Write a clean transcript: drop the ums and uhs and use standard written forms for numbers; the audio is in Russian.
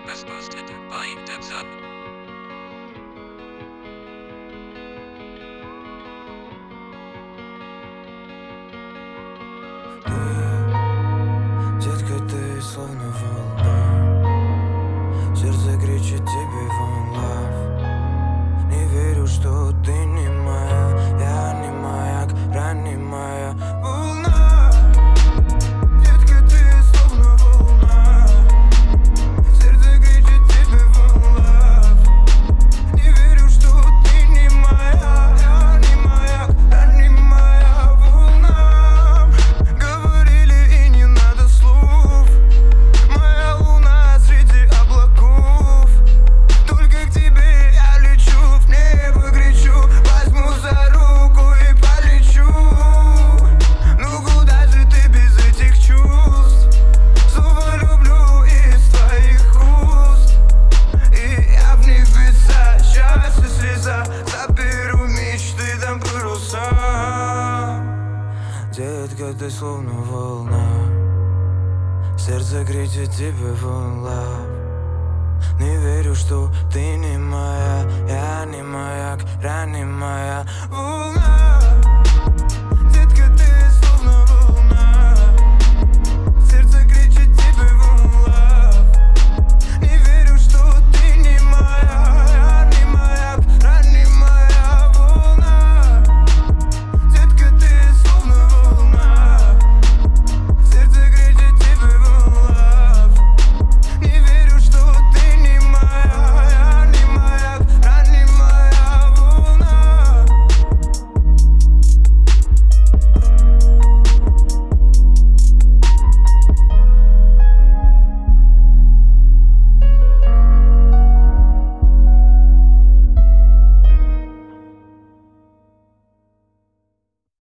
was posted by Debzap. Детка, ты словно волна, сердце кричит тебе one love. Не верю, что ты не моя, я не маяк, ранний моя волна. Детка, ты словно волна, сердце кричит тебе one love. Не верю, что ты не моя, я не маяк, ранний моя волна. Говорили, и не надо слов, моя луна среди облаков. Только к тебе я лечу, в небо кричу, возьму за руку и полечу. Ну куда же ты без этих чувств? Снова люблю из твоих уст, и я в небеса, счастье слеза, заберу мечты, дам паруса. Детка, ты словно волна, сердце кричит тебе one love. Не верю, что ты не моя, я не маяк, ранний моя волна.